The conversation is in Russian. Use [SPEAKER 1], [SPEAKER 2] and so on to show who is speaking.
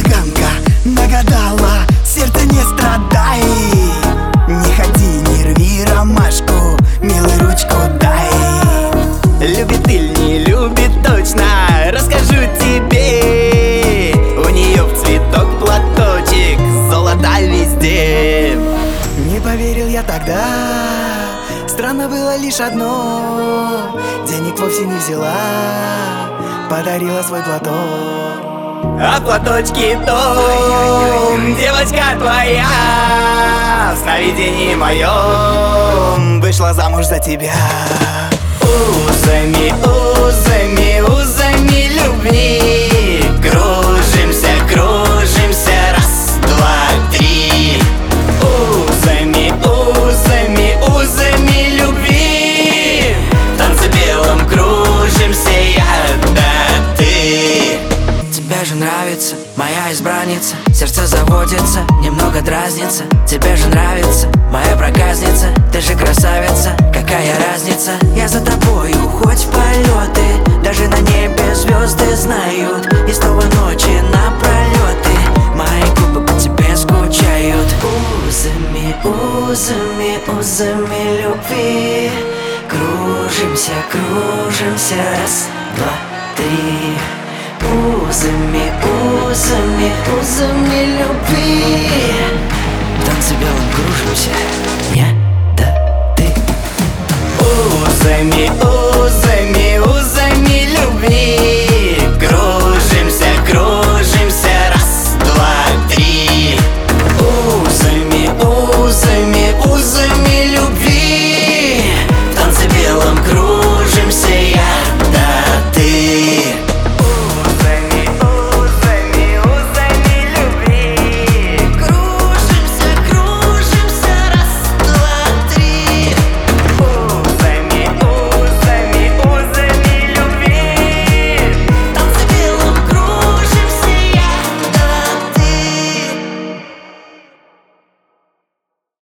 [SPEAKER 1] цыганка нагадала, сердце не страдай. Не ходи, не рви ромашку, милый, ручку дай. Любит или не любит точно, расскажу тебе. У нее в цветок платочек, золото везде. Не поверил я тогда, странно было лишь одно: денег вовсе не взяла, подарила свой платок. А в платочке том девочка твоя в сновидении моем вышла замуж за тебя. Узами, узами, узами любви кружимся, кружимся, раз, два, три. Узами, узами, узами любви в танце белом кружимся я да ты.
[SPEAKER 2] Тебе же нравится моя избранница, сердце заводится, немного дразнится. Тебе же нравится моя проказница, ты же красавица, какая разница? Я за тобою, хоть в полеты, даже на небе звезды знают. И снова ночи напролеты, мои губы по тебе скучают. Узами, узами, узами любви кружимся, кружимся, раз, два, три. Узами, узами, узами любви в танце белом кружимся.